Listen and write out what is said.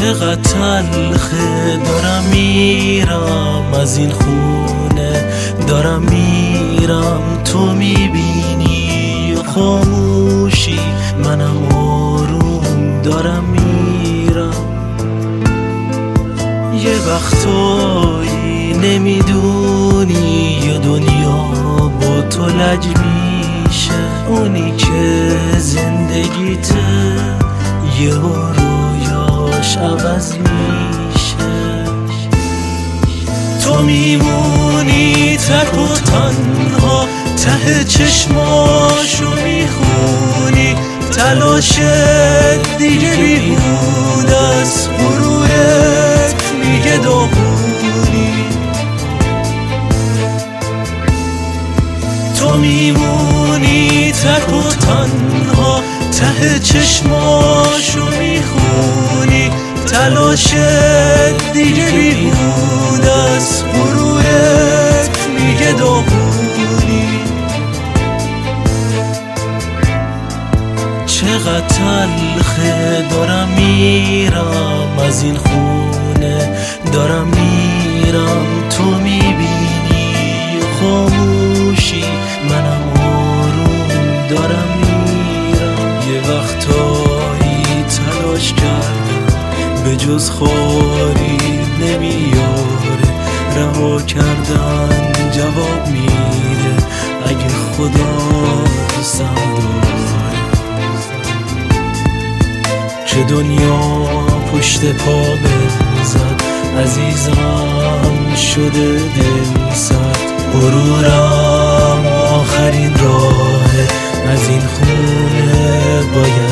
چقدر تلخه دارم میرم از این خونه، دارم میرم تو میبینی خاموشی، منم آروم دارم میرم. یه وقتایی نمیدونی یه دنیا با تو لج میشه، اونی که زندگیته یه رویاش عوض میشه. تو میمونی تک و تنها، ته چشماشو میخونی، تلاش دیگه بیهود از غرورت میگه داغونی. تو میمونی تک و تنها، ته چشماشو میخونی، تلاش دیگه بیهود از غرورت میگه داغونی. چقدر تلخه دارم میرم از این خونه، دارم میرم تو میبینی خاموشی، منم آروم دارم میرم. یه وقتایی تلاش کردم به جز خاری نمیاره، رها کردن جواب میده اگه خدا دوستم داره. چه دنیا پشت پا بزد، عزیزم شده دل سد، غرورم آخرین راهه، از این خونه باید